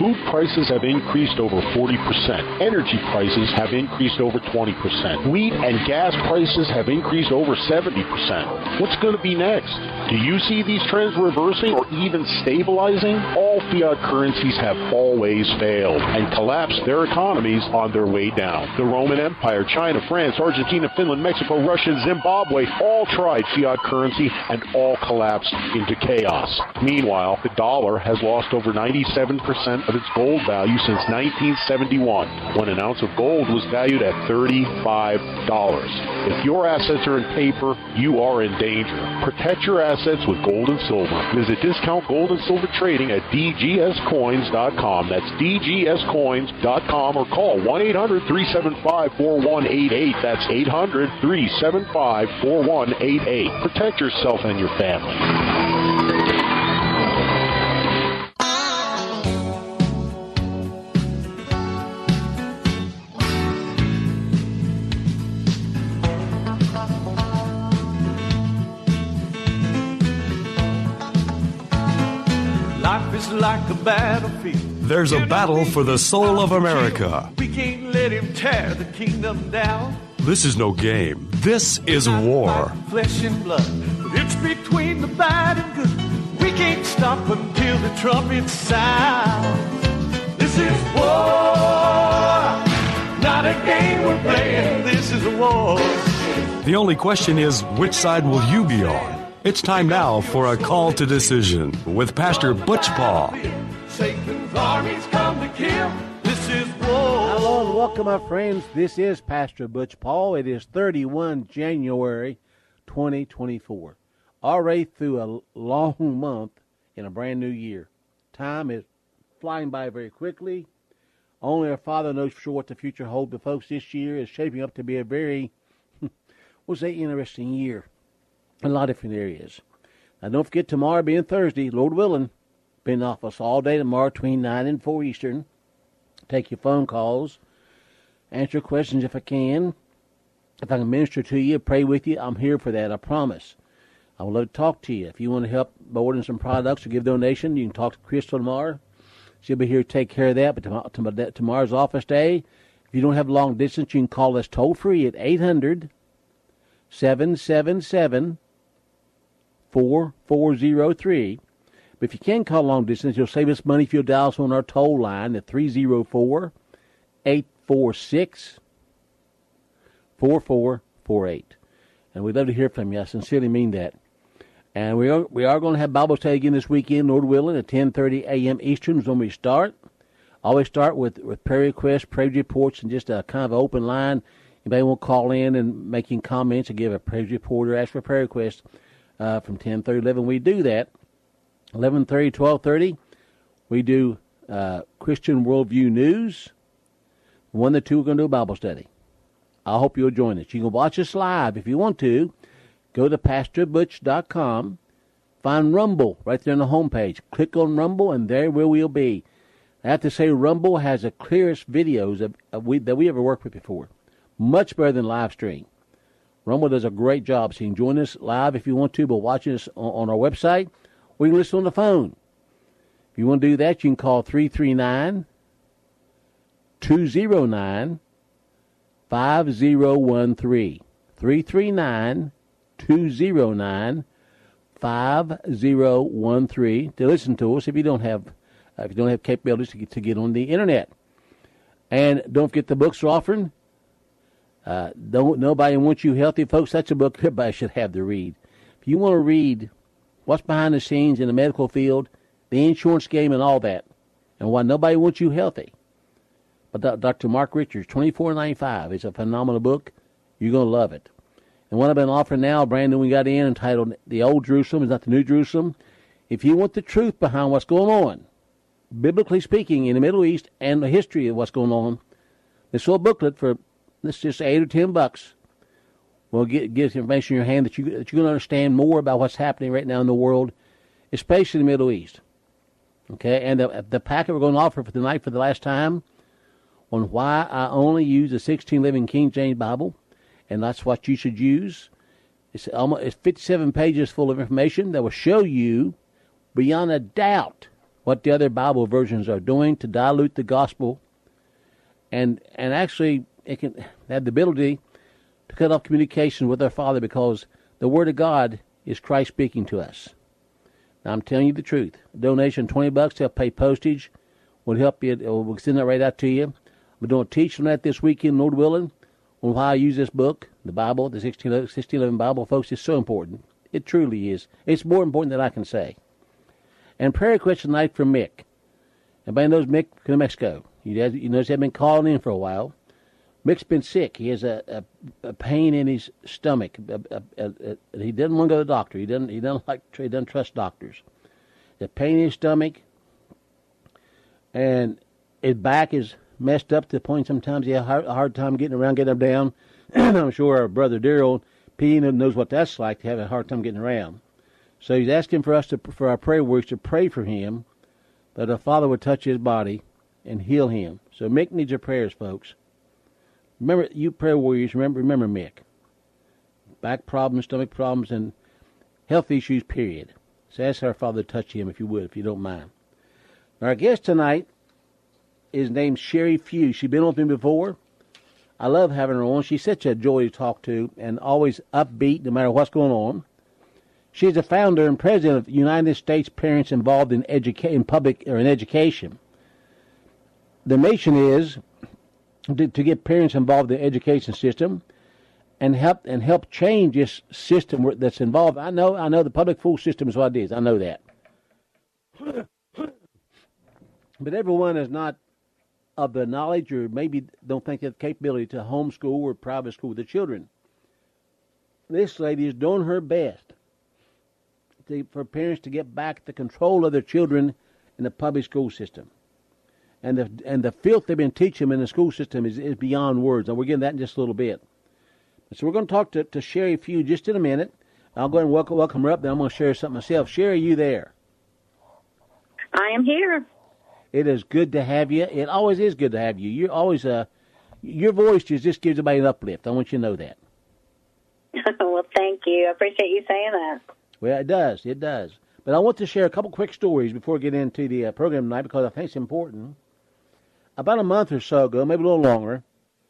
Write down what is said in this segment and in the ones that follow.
Food prices have increased over 40%. Energy prices have increased over 20%. Wheat and gas prices have increased over 70%. What's going to be next? Do you see these trends reversing or even stabilizing? All fiat currencies have always failed and collapsed their economies on their way down. The Roman Empire, China, France, Argentina, Finland, Mexico, Russia, Zimbabwe all tried fiat currency and all collapsed into chaos. Meanwhile, the dollar has lost over 97% of its gold value since 1971, when an ounce of gold was valued at $35. If your assets are in paper, you are in danger. Protect your assets with gold and silver. Visit Discount Gold and Silver Trading at dgscoins.com. That's dgscoins.com, or call 1-800-375-4188. That's 800-375-4188. Protect yourself and your family. Life is like a battlefield. There's a battle for the soul of America. We can't let him tear the kingdom down. This is no game. This is war. Flesh and blood, but it's between the bad and good. We can't stop until the trumpet sounds. This is war, not a game we're playing. This is a war. The only question is, which side will you be on? It's time now for a call to decision with Pastor Butch Paul. Satan's armies come to kill. This is war. Hello and welcome, my friends. This is Pastor Butch Paul. It is 31 January 2024. Already through a long month in a brand new year. Time is flying by very quickly. Only our Father knows for sure what the future holds. But folks, this year is shaping up to be a very, interesting year in a lot of different areas. Now, don't forget, tomorrow being Thursday, Lord willing, been off us all day tomorrow between 9 and 4 Eastern. Take your phone calls, answer questions if I can. If I can minister to you, pray with you, I'm here for that, I promise. I would love to talk to you. If you want to help by ordering some products or give donation, you can talk to Crystal tomorrow. She'll be here to take care of that. But tomorrow's office day. If you don't have long distance, you can call us toll free at 800-777-4403. But if you can call long distance, you'll save us money if you'll dial us on our toll line at 304-846-4448. And we'd love to hear from you. I sincerely mean that. And we are going to have Bible study again this weekend, Lord willing, at 10:30 a.m. Eastern is when we start. Always start with prayer requests, praise reports, and just a kind of open line. Anybody want to call in and making comments or give a praise report or ask for a prayer request from 10:30 to 11. We do that. 11:30, 12:30, we do Christian Worldview News. 1 to 2, we're going to do a Bible study. I hope you'll join us. You can watch us live if you want to. Go to PastorButch.com. Find Rumble right there on the homepage. Click on Rumble, and there we will be. I have to say, Rumble has the clearest videos that we ever worked with before. Much better than live stream. Rumble does a great job. So you can join us live if you want to, but watch us on our website, or you can listen on the phone. If you want to do that, you can call 339-209-5013. 339-209-5013 to listen to us if you don't have capabilities to get on the internet. And don't forget, the books are offering. Nobody Wants You Healthy, folks. That's a book everybody should have to read. If you want to read what's behind the scenes in the medical field, the insurance game, and all that, and why nobody wants you healthy, but Dr. Mark Richards, $24.95. It's a phenomenal book. You're going to love it. And what I've been offering now, brand new, we got in, entitled The Old Jerusalem is Not the New Jerusalem. If you want the truth behind what's going on, biblically speaking, in the Middle East and the history of what's going on, this little booklet for, let's just $8 or $10 will get information in your hand that you're going to understand more about what's happening right now in the world, especially the Middle East. Okay, and the packet we're going to offer for tonight for the last time on why I only use the 16 Living King James Bible, and that's what you should use. It's 57 pages full of information that will show you beyond a doubt what the other Bible versions are doing to dilute the gospel, and actually it can have the ability to cut off communication with our Father, because the Word of God is Christ speaking to us. Now, I'm telling you the truth. A donation, $20 to help pay postage, will help you. We'll send that right out to you. We're doing a teaching on that this weekend, Lord willing, on how I use this book, the Bible, the 1611 Bible, folks. It's so important. It truly is. It's more important than I can say. And prayer request tonight from Mick. Everybody knows Mick from Mexico. You notice he's been calling in for a while. Mick's been sick. He has a pain in his stomach. He doesn't want to go to the doctor. He doesn't trust doctors. The pain in his stomach, and his back is messed up to the point sometimes he has a hard time getting around, getting up down. I'm sure our brother Daryl P knows what that's like, to have a hard time getting around. So he's asking for us for our prayer works to pray for him, that our Father would touch his body and heal him. So Mick needs your prayers, folks. Remember, you prayer warriors, remember Mick. Back problems, stomach problems, and health issues, period. So ask our Father to touch him, if you would, if you don't mind. Our guest tonight is named Sherry Few. She's been with me before. I love having her on. She's such a joy to talk to, and always upbeat no matter what's going on. She's the founder and president of the United States Parents Involved in Education. The mission is to get parents involved in the education system and help change this system that's involved. I know the public school system is what it is. I know that. But everyone is not of the knowledge, or maybe don't think they have the capability to homeschool or private school their children. This lady is doing her best for parents to get back the control of their children in the public school system. And the filth they've been teaching them in the school system is beyond words. And we'll get into that in just a little bit. So we're going to talk to Sherry Few just in a minute. I'll go ahead and welcome her up, then I'm going to share something myself. Sherry, you there? I am here. It is good to have you. It always is good to have you. You're always your voice just gives everybody an uplift. I want you to know that. Well, thank you. I appreciate you saying that. Well, it does. It does. But I want to share a couple quick stories before we get into the program tonight, because I think it's important. About a month or so ago, maybe a little longer,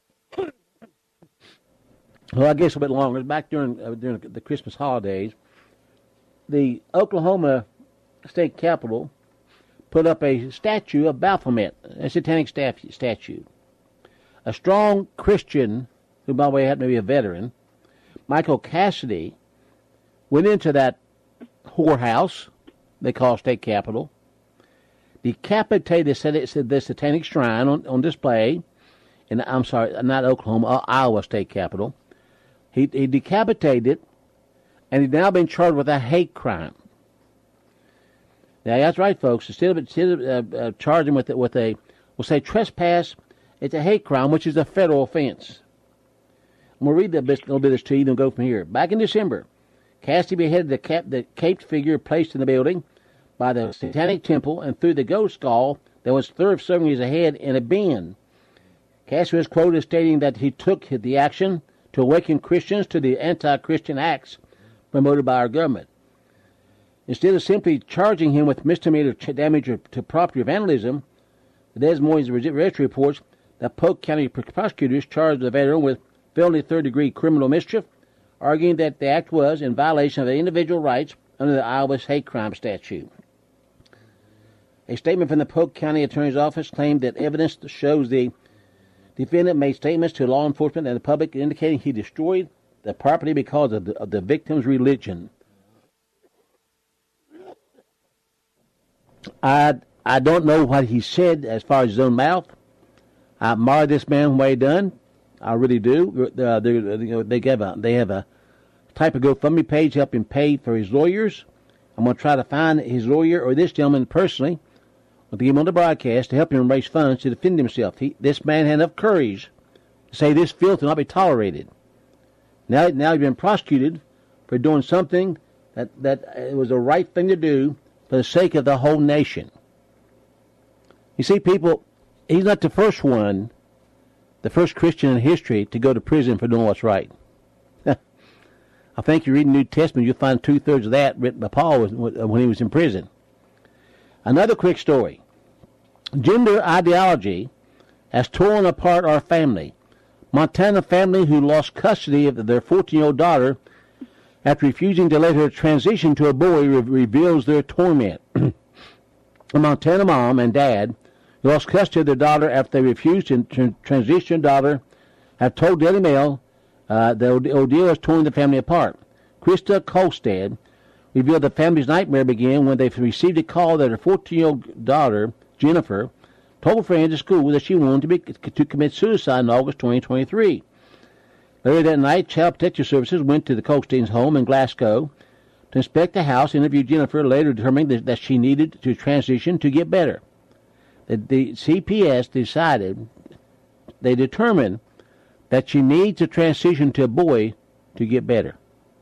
well, I guess a bit longer, back during the Christmas holidays, the Oklahoma State Capitol put up a statue of Baphomet, a satanic statue. A strong Christian, who, by the way, happened to be a veteran, Michael Cassidy, went into that whorehouse they call State Capitol, decapitated the satanic shrine on display, and I'm sorry, not Oklahoma, Iowa State Capitol. He decapitated it, and he's now been charged with a hate crime. Now that's right, folks. Instead of charging with a, we'll say trespass, it's a hate crime, which is a federal offense. I'm going to read a little bit of this to you, and we'll go from here. Back in December, Cassidy beheaded the caped figure placed in the building by the Satanic Temple and threw the ghost skull that was 7 years ahead in a bin. Cassidy was quoted as stating that he took the action to awaken Christians to the anti-Christian acts promoted by our government. Instead of simply charging him with misdemeanor damage to property or vandalism, the Des Moines Registry reports that Polk County prosecutors charged the veteran with felony third-degree criminal mischief, arguing that the act was in violation of individual rights under the Iowa hate crime statute. A statement from the Polk County Attorney's Office claimed that evidence shows the defendant made statements to law enforcement and the public indicating he destroyed the property because of the victim's religion. I don't know what he said as far as his own mouth. I admire this man what he done. I really do. They have a type of GoFundMe page helping pay for his lawyers. I'm going to try to find his lawyer or this gentleman personally. I'll get him on the broadcast to help him raise funds to defend himself. This man had enough courage to say this filth will not be tolerated. Now he's been prosecuted for doing something that it was the right thing to do for the sake of the whole nation. You see, people, he's not the first one, the first Christian in history to go to prison for doing what's right. I think you read the New Testament, you'll find 2/3 of that written by Paul when he was in prison. Another quick story. Gender ideology has torn apart our family. Montana family who lost custody of their 14-year-old daughter after refusing to let her transition to a boy reveals their torment. A Montana mom and dad who lost custody of their daughter after they refused to transition their daughter have told Daily Mail the ordeal has torn the family apart. Krista Kolstad revealed the family's nightmare began when they received a call that her 14-year-old daughter, Jennifer, told friends at school that she wanted to commit suicide in August 2023. Later that night, Child Protective Services went to the Kolstad's home in Glasgow to inspect the house, interviewed Jennifer, later determining that she needed to transition to get better. The CPS determined that she needs to transition to a boy to get better.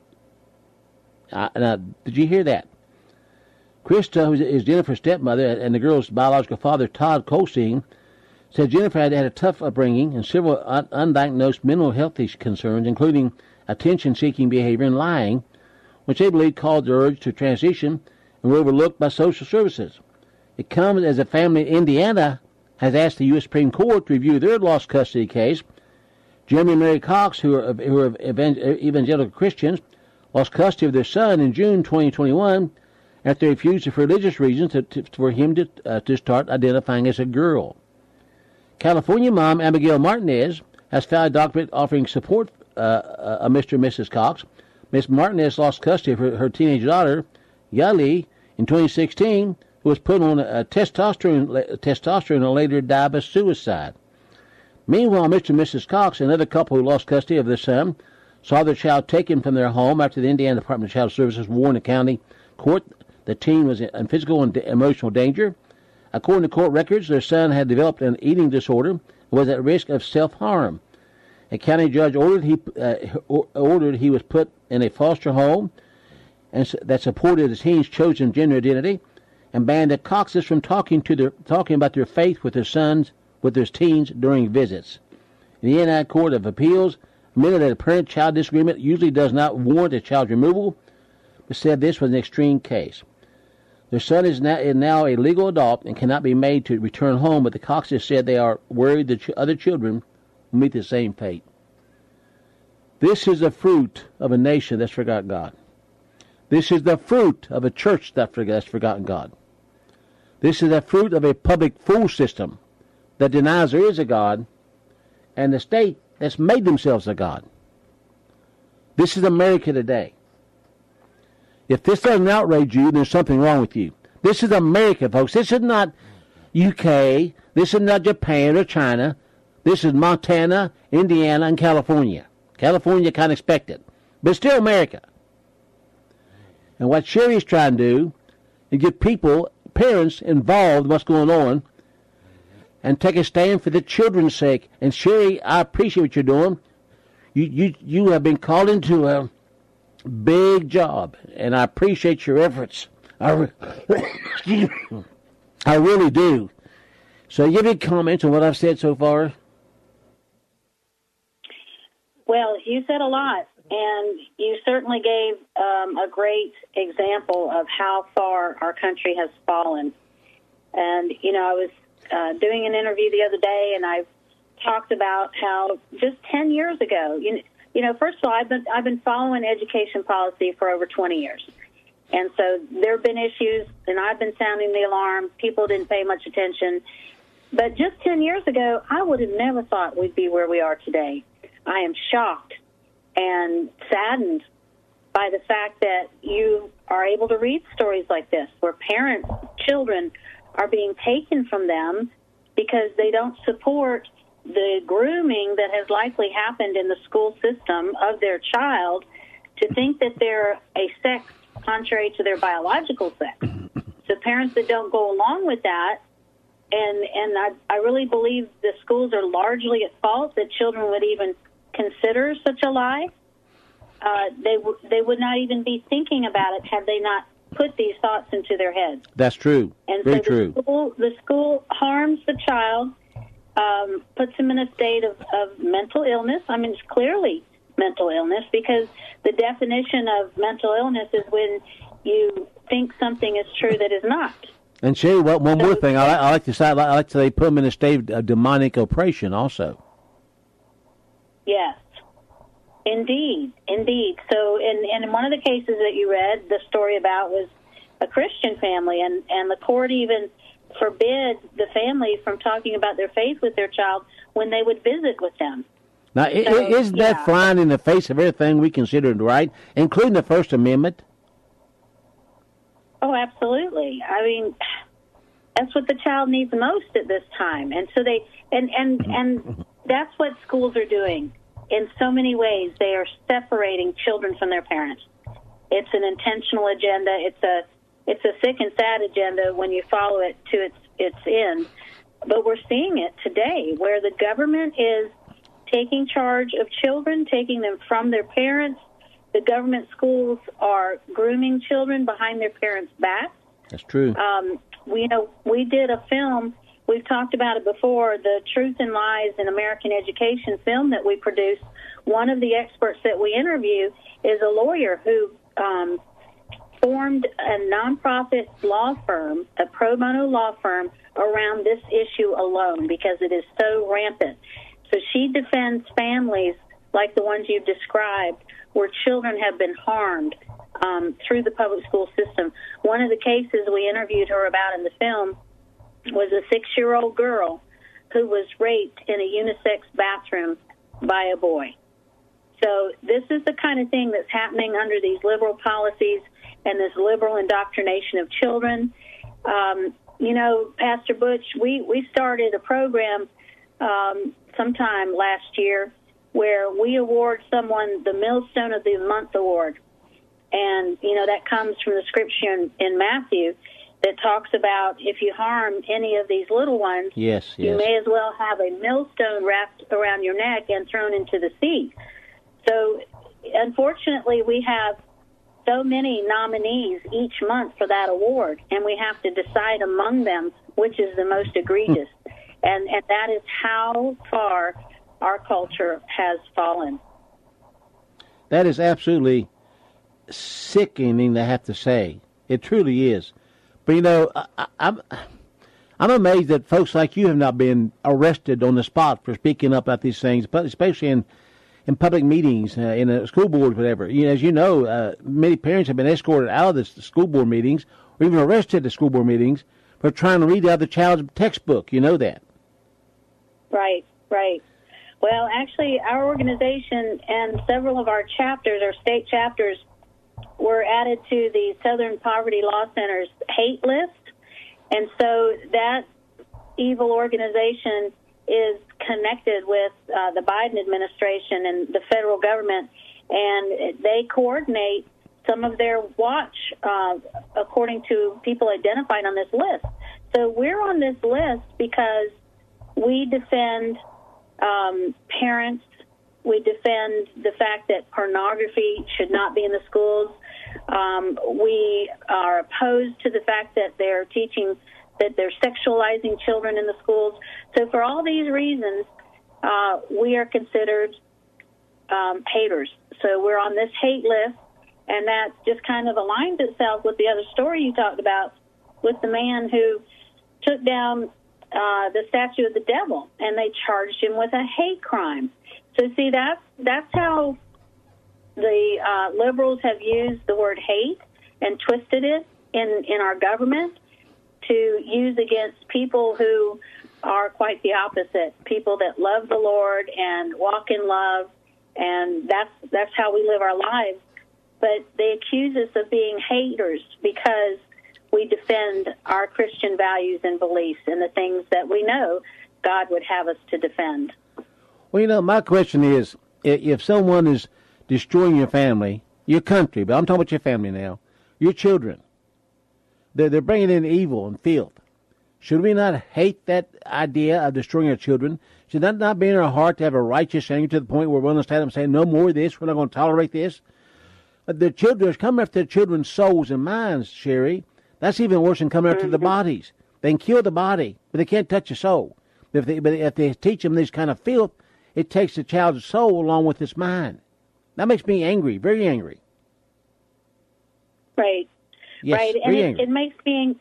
Now, did you hear that? Krista, who is Jennifer's stepmother, and the girl's biological father, Todd Kolstein, said Jennifer had a tough upbringing and several undiagnosed mental health concerns, including attention-seeking behavior and lying, which they believe caused the urge to transition and were overlooked by social services. It comes as a family in Indiana has asked the U.S. Supreme Court to review their lost custody case. Jeremy and Mary Cox, who are evangelical Christians, lost custody of their son in June 2021 after they refused for religious reasons for him to start identifying as a girl. California mom Abigail Martinez has filed a document offering support of Mr. and Mrs. Cox. Ms. Martinez lost custody of her teenage daughter, Yali, in 2016, who was put on testosterone and later died by suicide. Meanwhile, Mr. and Mrs. Cox, another couple who lost custody of their son, saw their child taken from their home after the Indiana Department of Child Services warned the county court the teen was in physical and emotional danger. According to court records, their son had developed an eating disorder and was at risk of self-harm. A county judge ordered he was put in a foster home and that supported the teen's chosen gender identity, and banned the Coxes from talking about their faith with their teens during visits. The Indiana Court of Appeals admitted that a parent-child disagreement usually does not warrant a child's removal, but said this was an extreme case. Their son is now a legal adult and cannot be made to return home, but the Coxes said they are worried that other children will meet the same fate. This is the fruit of a nation that's forgotten God. This is the fruit of a church that's forgotten God. This is the fruit of a public fool system that denies there is a God, and the state that's made themselves a God. This is America today. If this doesn't outrage you, there's something wrong with you. This is America, folks. This is not UK. This is not Japan or China. This is Montana, Indiana, and California. California kind of expected, but it's still America. And what Sherry's trying to do is get parents involved in what's going on and take a stand for the children's sake. And Sherry, I appreciate what you're doing. You have been called into a big job, and I appreciate your efforts. I really do. So you have any comments on what I've said so far? Well, you said a lot, and you certainly gave a great example of how far our country has fallen. And, I was doing an interview the other day, and I talked about how just 10 years ago, first of all, I've been following education policy for over 20 years. And so there have been issues, and I've been sounding the alarm. People didn't pay much attention. But just 10 years ago, I would have never thought we'd be where we are today. I am shocked and saddened by the fact that you are able to read stories like this, where children are being taken from them because they don't support the grooming that has likely happened in the school system of their child to think that they're a sex contrary to their biological sex. So parents that don't go along with that, and I really believe the schools are largely at fault that children would even consider such a lie. They would not even be thinking about it had they not put these thoughts into their heads. That's true. And very so true. The school harms the child, puts him in a state of mental illness. I mean, it's clearly mental illness, because the definition of mental illness is when you think something is true that is not. And Sherry, one more thing, I like to say, I like to say, put them in a state of demonic oppression also. Yes, indeed. So, in one of the cases that you read, the story about was a Christian family, and the court even forbid the family from talking about their faith with their child when they would visit with them. Now, isn't that flying in the face of everything we consider right, including the First Amendment? Oh, absolutely. I mean, that's what the child needs most at this time. And so and that's what schools are doing. In so many ways, they are separating children from their parents. It's an intentional agenda. It's a sick and sad agenda when you follow it to its end. But we're seeing it today, where the government is taking charge of children, taking them from their parents. The government schools are grooming children behind their parents' backs. That's true. We did a film. We've talked about it before, the Truth and Lies in American Education film that we produced. One of the experts that we interview is a lawyer who formed a nonprofit law firm, a pro bono law firm, around this issue alone because it is so rampant. So she defends families like the ones you've described where children have been harmed through the public school system. One of the cases we interviewed her about in the film was a 6-year-old girl who was raped in a unisex bathroom by a boy. So this is the kind of thing that's happening under these liberal policies and this liberal indoctrination of children. Pastor Butch, we started a program sometime last year where we award someone the Millstone of the Month award. And, that comes from the scripture in Matthew that talks about if you harm any of these little ones, yes. you may as well have a millstone wrapped around your neck and thrown into the sea. So, unfortunately, we have so many nominees each month for that award, and we have to decide among them which is the most egregious. And that is how far our culture has fallen. That is absolutely sickening to have to say. It truly is. But, I'm amazed that folks like you have not been arrested on the spot for speaking up about these things, but especially in public meetings, in a school board, whatever. As you know, many parents have been escorted out of the school board meetings or even arrested at school board meetings for trying to read out the child's textbook. You know that. Right. Well, actually, our organization and several of our chapters, our state chapters, were added to the Southern Poverty Law Center's hate list. And so that evil organization is connected with the Biden administration and the federal government, and they coordinate some of their watch according to people identified on this list. So we're on this list because we defend parents. We defend the fact that pornography should not be in the schools. We are opposed to the fact that they're teaching that they're sexualizing children in the schools. So for all these reasons, we are considered haters. So we're on this hate list, and that just kind of aligns itself with the other story you talked about with the man who took down the statue of the devil, and they charged him with a hate crime. So see, that's how the liberals have used the word hate and twisted it in our government to use against people who are quite the opposite, people that love the Lord and walk in love, and that's how we live our lives. But they accuse us of being haters because we defend our Christian values and beliefs and the things that we know God would have us to defend. Well, my question is, if someone is destroying your family, your country, but I'm talking about your family now, your children, they're bringing in evil and filth. Should we not hate that idea of destroying our children? Should that not be in our heart to have a righteous anger to the point where we're going to stand up and say, no more of this, we're not going to tolerate this? The children is coming after the children's souls and minds, Sherry. That's even worse than coming after the bodies. They can kill the body, but they can't touch the soul. But if they teach them this kind of filth, it takes the child's soul along with its mind. That makes me angry, very angry. Right. Yes, right. And it makes me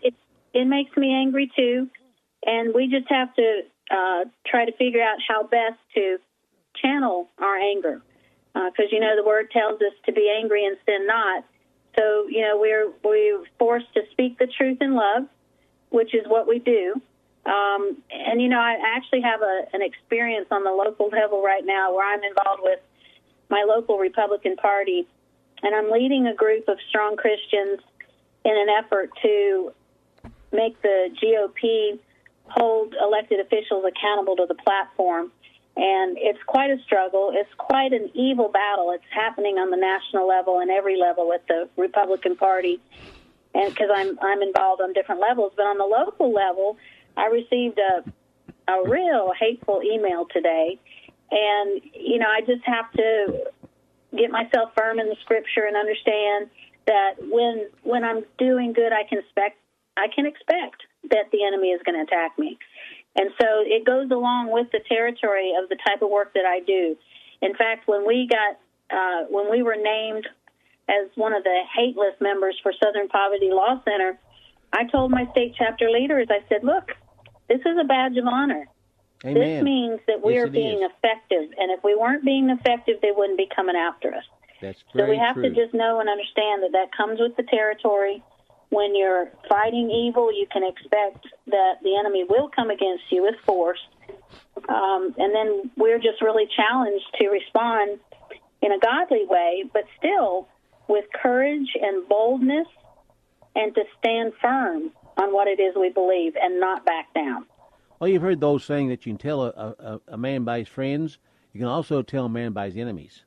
it makes me angry too. And we just have to try to figure out how best to channel our anger. Because, the Word tells us to be angry and sin not. So, we're forced to speak the truth in love, which is what we do. I actually have an experience on the local level right now where I'm involved with my local Republican Party, and I'm leading a group of strong Christians in an effort to make the GOP hold elected officials accountable to the platform. And it's quite a struggle. It's quite an evil battle. It's happening on the national level and every level with the Republican Party, and because I'm involved on different levels. But on the local level, I received a real hateful email today, and I just have to get myself firm in the Scripture and understand that when I'm doing good, I can expect that the enemy is going to attack me. And so it goes along with the territory of the type of work that I do. In fact, when we were named as one of the hate list members for Southern Poverty Law Center, I told my state chapter leaders, I said, look, this is a badge of honor. Amen. This means that we are being effective. And if we weren't being effective, they wouldn't be coming after us. That's very So we have true. to just know and understand that comes with the territory. When you're fighting evil, you can expect that the enemy will come against you with force. And then we're just really challenged to respond in a godly way, but still with courage and boldness, and to stand firm on what it is we believe and not back down. Well, you've heard those saying that you can tell a man by his friends. You can also tell a man by his enemies.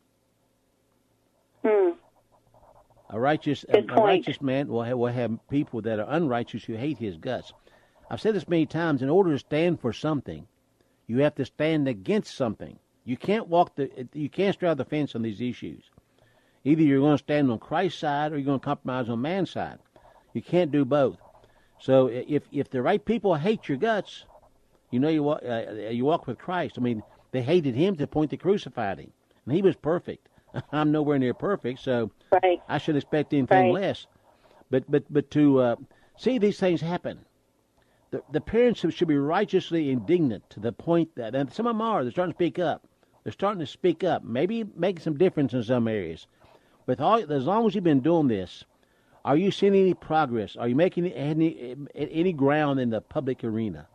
A righteous man will have people that are unrighteous who hate his guts. I've said this many times. In order to stand for something, you have to stand against something. You can't you can't straddle the fence on these issues. Either you're going to stand on Christ's side or you're going to compromise on man's side. You can't do both. So if the right people hate your guts, you walk with Christ. I mean, they hated him to the point they crucified him, and he was perfect. I'm nowhere near perfect, so right. I should expect anything less. But to see these things happen, the parents should be righteously indignant to the point that, and some of them are, they're starting to speak up. They're starting to speak up, maybe make some difference in some areas. But as long as you've been doing this, are you seeing any progress? Are you making any ground in the public arena?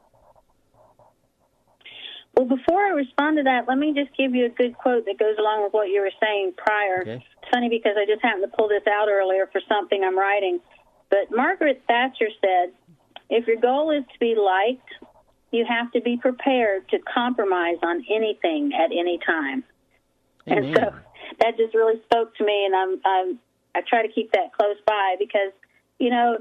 Well, before I respond to that, let me just give you a good quote that goes along with what you were saying prior. Okay. It's funny because I just happened to pull this out earlier for something I'm writing. But Margaret Thatcher said, if your goal is to be liked, you have to be prepared to compromise on anything at any time. Amen. And so that just really spoke to me, and I try to keep that close by because, you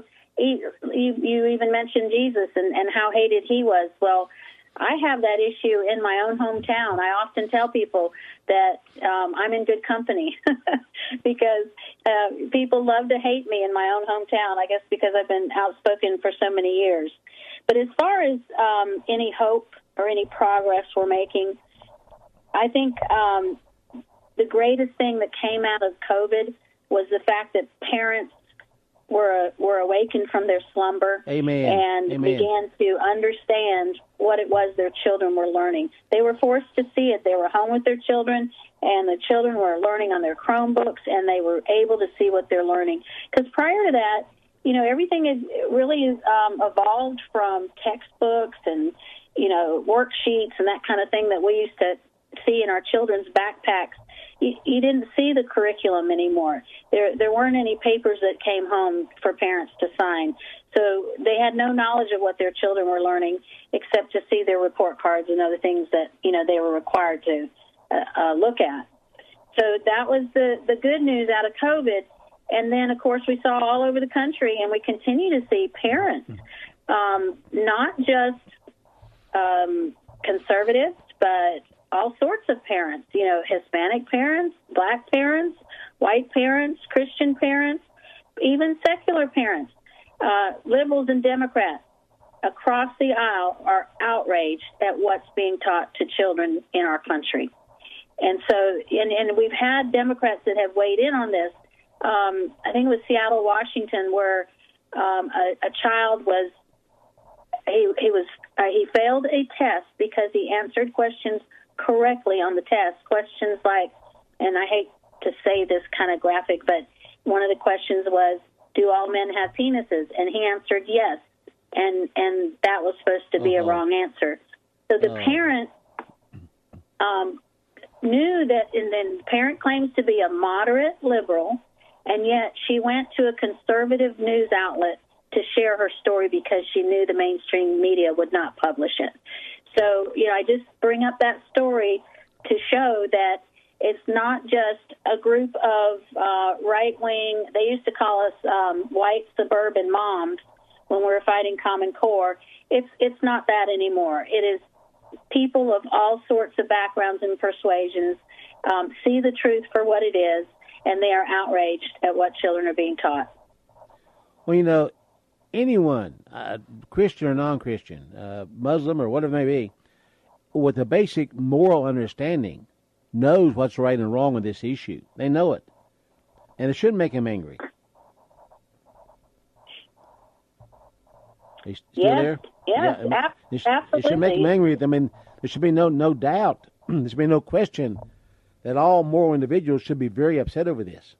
even mentioned Jesus and how hated he was. Well, I have that issue in my own hometown. I often tell people that I'm in good company because people love to hate me in my own hometown, I guess because I've been outspoken for so many years. But as far as any hope or any progress we're making, I think the greatest thing that came out of COVID was the fact that parents were awakened from their slumber. Amen. And Amen. began to understand what it was their children were learning. They were forced to see it. They were home with their children, and the children were learning on their Chromebooks, and they were able to see what they're learning. Because prior to that, everything is really evolved from textbooks and, worksheets and that kind of thing that we used to see in our children's backpacks. You didn't see the curriculum anymore. There weren't any papers that came home for parents to sign. So they had no knowledge of what their children were learning except to see their report cards and other things that, they were required to look at. So that was the good news out of COVID. And then, of course, we saw all over the country, and we continue to see parents, not just conservatives, but all sorts of parents, Hispanic parents, black parents, white parents, Christian parents, even secular parents, liberals and Democrats across the aisle are outraged at what's being taught to children in our country. And so, and we've had Democrats that have weighed in on this. I think it was Seattle, Washington, where a child was he failed a test because he answered questions correctly on the test. Questions like, and I hate to say this kind of graphic, but one of the questions was, do all men have penises? And he answered yes. And that was supposed to be a wrong answer. So the parent knew that, and then the parent claims to be a moderate liberal, and yet she went to a conservative news outlet to share her story because she knew the mainstream media would not publish it. So, I just bring up that story to show that it's not just a group of right-wing, they used to call us white suburban moms when we were fighting Common Core. It's not that anymore. It is people of all sorts of backgrounds and persuasions see the truth for what it is, and they are outraged at what children are being taught. Well, anyone, Christian or non-Christian, Muslim or whatever it may be, with a basic moral understanding, knows what's right and wrong with this issue. They know it. And it shouldn't make them angry. Are you still there? Yes, absolutely. It should make them angry. I mean, there should be no doubt. There should be no question that all moral individuals should be very upset over this.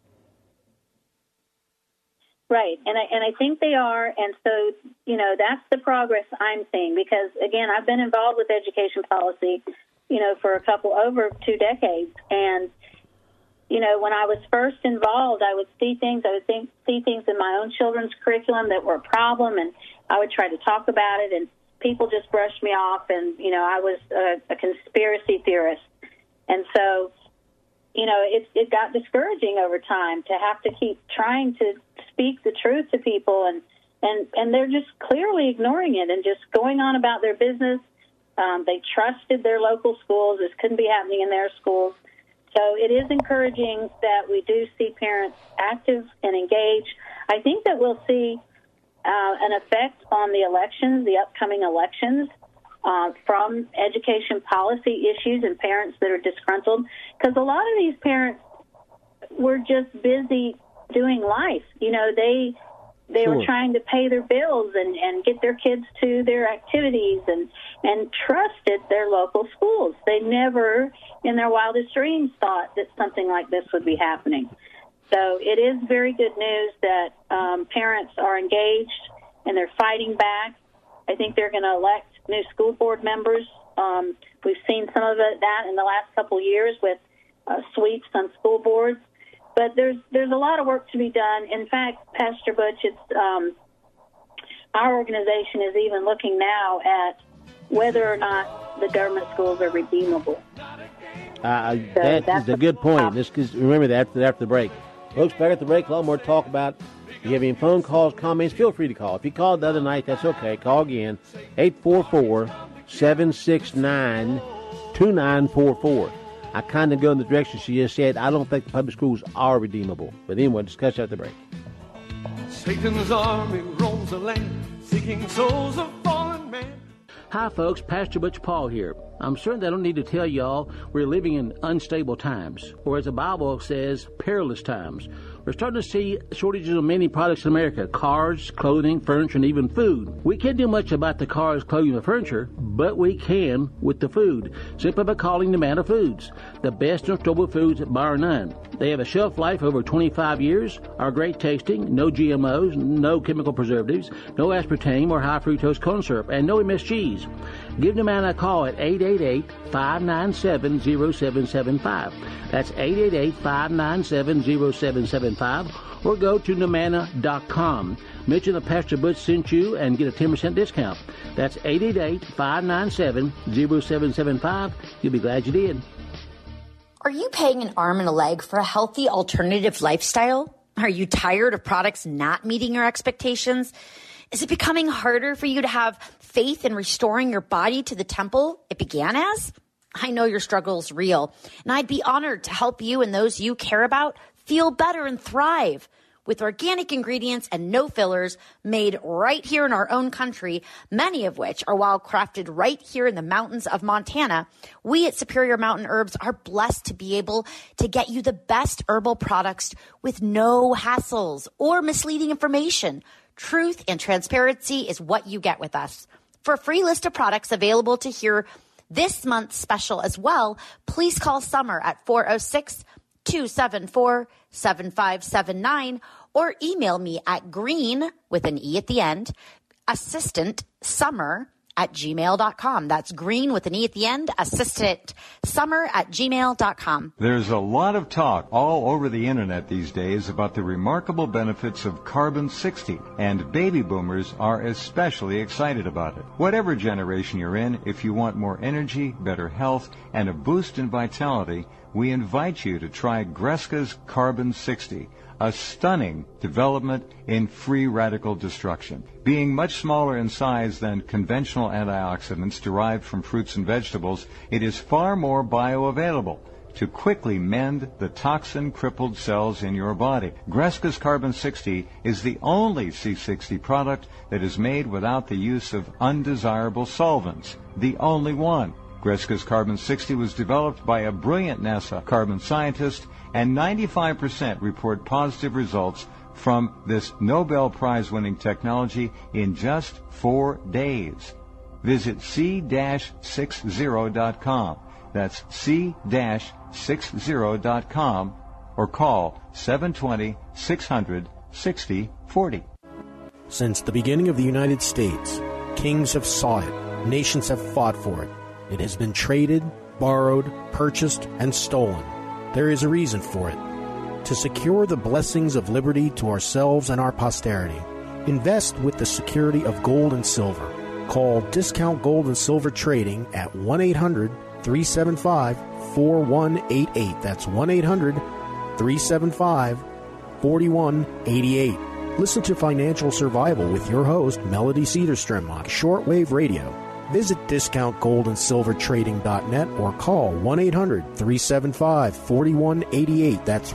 Right, and I think they are, and so, that's the progress I'm seeing, because, again, I've been involved with education policy, for over 2 decades, and, when I was first involved, I would see things in my own children's curriculum that were a problem, and I would try to talk about it, and people just brushed me off, and, I was a conspiracy theorist, and so, it got discouraging over time to have to keep trying to speak the truth to people, and they're just clearly ignoring it and just going on about their business. They trusted their local schools. This couldn't be happening in their schools. So it is encouraging that we do see parents active and engaged. I think that we'll see an effect on the elections, the upcoming elections, from education policy issues and parents that are disgruntled, because a lot of these parents were just busy doing life. They were trying to pay their bills and get their kids to their activities and trusted their local schools. They never, in their wildest dreams, thought that something like this would be happening. So it is very good news that parents are engaged and they're fighting back. I think they're going to elect new school board members. We've seen some of that in the last couple of years with sweeps on school boards. But there's a lot of work to be done. In fact, Pastor Butch, our organization is even looking now at whether or not the government schools are redeemable. That's a good point. Remember that after the break. Folks, back at the break, a lot more talk about. If you have any phone calls, comments, feel free to call. If you called the other night, that's okay. Call again, 844-769-2944. I kind of go in the direction she just said. I don't think the public schools are redeemable. But anyway, discuss after the break. Satan's army roams the land, seeking souls of fallen men. Hi, folks. Pastor Butch Paul here. I'm certain I don't need to tell y'all we're living in unstable times, or as the Bible says, perilous times. We're starting to see shortages of many products in America: cars, clothing, furniture, and even food. We can't do much about the cars, clothing, and furniture, but we can with the food, simply by calling Nomana Foods, the best and storable foods bar none. They have a shelf life over 25 years, are great tasting, no GMOs, no chemical preservatives, no aspartame or high fructose corn syrup, and no MSGs. Give Nomana a call at 888-597-0775. That's 888-597-0775, or go to Nomana.com. Mention that Pastor Butch sent you and get a 10% discount. That's 888-597-0775. You'll be glad you did. Are you paying an arm and a leg for a healthy alternative lifestyle? Are you tired of products not meeting your expectations? Is it becoming harder for you to have faith in restoring your body to the temple it began as? I know your struggle is real, and I'd be honored to help you and those you care about feel better and thrive. With organic ingredients and no fillers made right here in our own country, many of which are wild crafted right here in the mountains of Montana, we at Superior Mountain Herbs are blessed to be able to get you the best herbal products with no hassles or misleading information. Truth and transparency is what you get with us. For a free list of products available to hear this month's special as well, please call Summer at 406-274-7579 or email me at green, with an E at the end, assistantsummer@gmail.com. That's green with an E at the end, assistantsummer@gmail.com. There's a lot of talk all over the internet these days about the remarkable benefits of Carbon-60, and baby boomers are especially excited about it. Whatever generation you're in, if you want more energy, better health, and a boost in vitality, we invite you to try Greska's Carbon-60, a stunning development in free radical destruction. Being much smaller in size than conventional antioxidants derived from fruits and vegetables, it is far more bioavailable to quickly mend the toxin-crippled cells in your body. Greska's Carbon-60 is the only C60 product that is made without the use of undesirable solvents. The only one. Greska's Carbon-60 was developed by a brilliant NASA carbon scientist, and 95% report positive results from this Nobel Prize-winning technology in just 4 days. Visit c-60.com. That's c-60.com, or call 720-600-6040. Since the beginning of the United States, kings have sought it, nations have fought for it. It has been traded, borrowed, purchased, and stolen. There is a reason for it. To secure the blessings of liberty to ourselves and our posterity, invest with the security of gold and silver. Call Discount Gold and Silver Trading at 1-800-375-4188. That's 1-800-375-4188. Listen to Financial Survival with your host, Melody Cedarstrom, on Shortwave Radio. Visit discountgoldandsilvertrading.net or call 1-800-375-4188. That's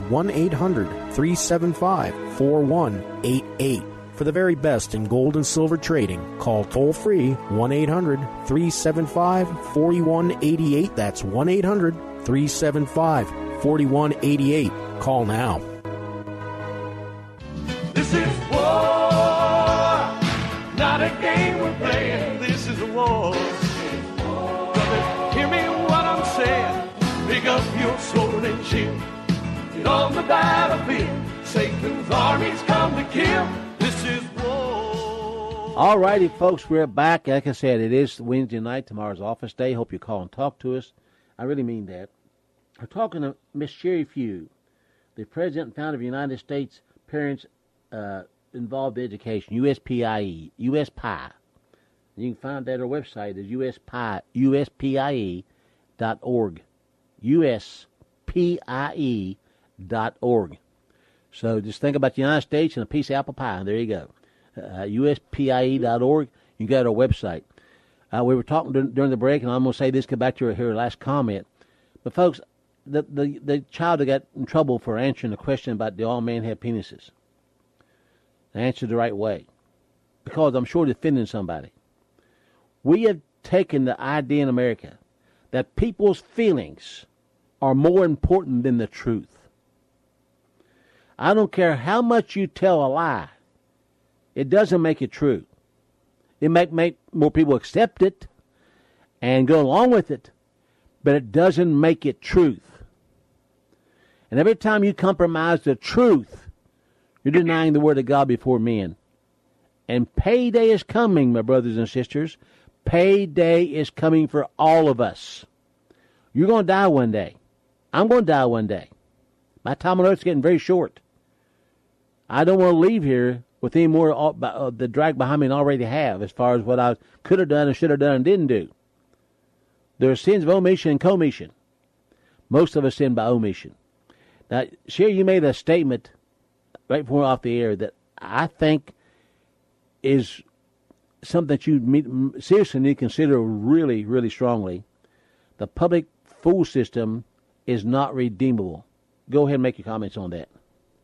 1-800-375-4188. For the very best in gold and silver trading, call toll-free 1-800-375-4188. That's 1-800-375-4188. Call now. This is war, not a game we're playing. This is a war. Brother, hear me what I'm saying. Pick up your sword and shield. Get on the battlefield. Satan's armies come to kill. This is war. All righty, folks, we're back. Like I said, it is Wednesday night. Tomorrow's office day. Hope you call and talk to us. I really mean that. We're talking to Miss Sherry Few, the president and founder of the United States Parents Involved Education, USPIE. You can find that at our website is uspie.org. uspie.org. So just think about the United States and a piece of apple pie, and there you go. uspie.org. You can go to our website. We were talking during the break, and I'm going to say this, go back to her last comment. But, folks, the child that got in trouble for answering the question about do all men have penises, answered the right way, because I'm sure defending somebody. We have taken the idea in America that people's feelings are more important than the truth. I don't care how much you tell a lie, it doesn't make it true. It might make more people accept it and go along with it, but it doesn't make it truth. And every time you compromise the truth, you're denying the word of God before men. And payday is coming, my brothers and sisters. Payday is coming for all of us. You're going to die one day. I'm going to die one day. My time on earth is getting very short. I don't want to leave here with any more the drag behind me than I already have, as far as what I could have done and should have done and didn't do. There are sins of omission and commission. Most of us sin by omission. Now, Sherry, you made a statement right before off the air that I think is something that you seriously need to consider really, really strongly. The public food system is not redeemable. Go ahead and make your comments on that.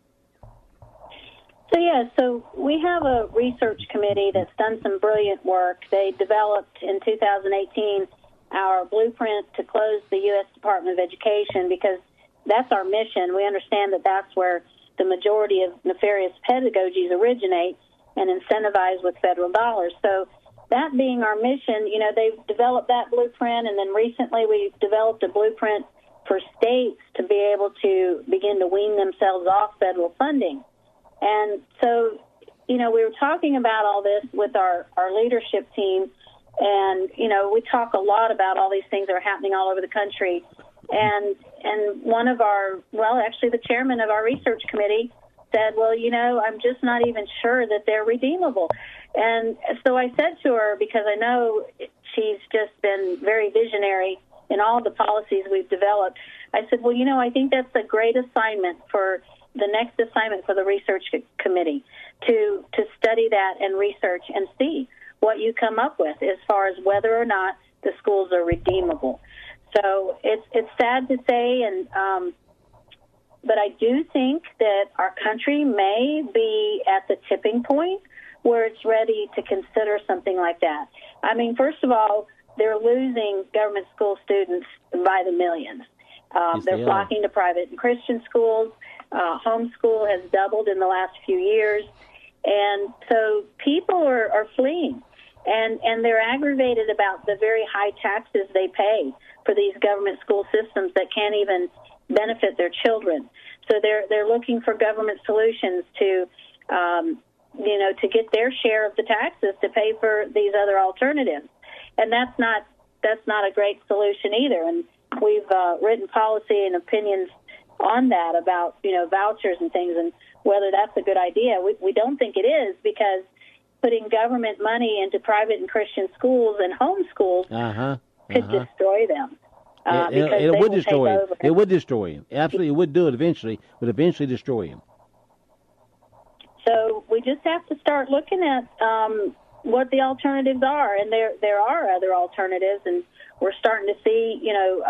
So we have a research committee that's done some brilliant work. They developed in 2018 our blueprint to close the U.S. Department of Education, because that's our mission. We understand that that's where the majority of nefarious pedagogies originate. and incentivized with federal dollars. So that being our mission, they've developed that blueprint, and then recently we developed a blueprint for states to be able to begin to wean themselves off federal funding. And so, we were talking about all this with our leadership team, and, we talk a lot about all these things that are happening all over the country. And one of the chairman of our research committee said, well, I'm just not even sure that they're redeemable. And so I said to her, because I know she's just been very visionary in all the policies we've developed, I said, well, I think that's a great assignment for the next assignment for the research committee to study that and research and see what you come up with as far as whether or not the schools are redeemable. So it's sad to say, but I do think that our country may be at the tipping point where it's ready to consider something like that. I mean, first of all, they're losing government school students by the millions. They're flocking to private and Christian schools. Homeschool has doubled in the last few years. And so people are fleeing, and they're aggravated about the very high taxes they pay for these government school systems that can't even benefit their children. So they're looking for government solutions to get their share of the taxes to pay for these other alternatives. And that's not a great solution either. And we've written policy and opinions on that about, vouchers and things and whether that's a good idea. We don't think it is, because putting government money into private and Christian schools and homeschools could destroy them. It would destroy him. It would destroy him. Absolutely, it would do it eventually. It would eventually destroy him. So we just have to start looking at what the alternatives are, and there are other alternatives, and we're starting to see,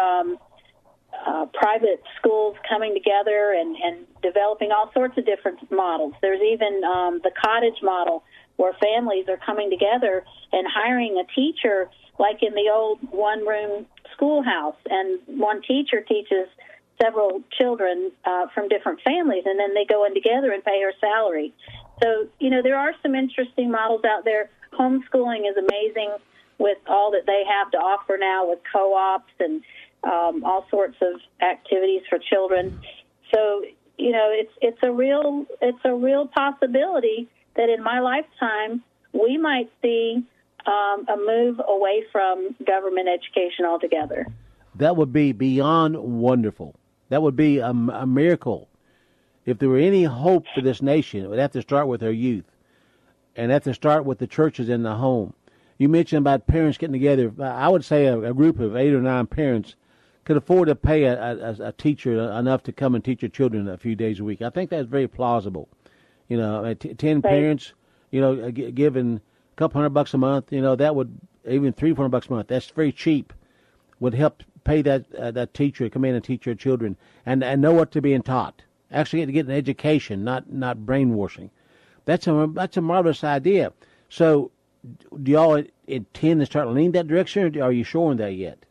private schools coming together and developing all sorts of different models. There's even the cottage model, where families are coming together and hiring a teacher like in the old one-room schoolhouse, and one teacher teaches several children from different families, and then they go in together and pay her salary. So, there are some interesting models out there. Homeschooling is amazing with all that they have to offer now with co-ops and all sorts of activities for children. So, it's a real possibility that in my lifetime we might see a move away from government education altogether. That would be beyond wonderful. That would be a miracle. If there were any hope for this nation, it would have to start with our youth, and have to start with the churches in the home. You mentioned about parents getting together. I would say a group of 8 or 9 parents could afford to pay a teacher enough to come and teach your children a few days a week. I think that's very plausible. 10 parents, giving a couple $100 a month, that would, even $300-400 a month, that's very cheap, would help pay that teacher to come in and teach your children and know what they're being taught. Actually get an education, not brainwashing. That's a marvelous idea. So do y'all intend to start leaning that direction, or are you sure on that yet?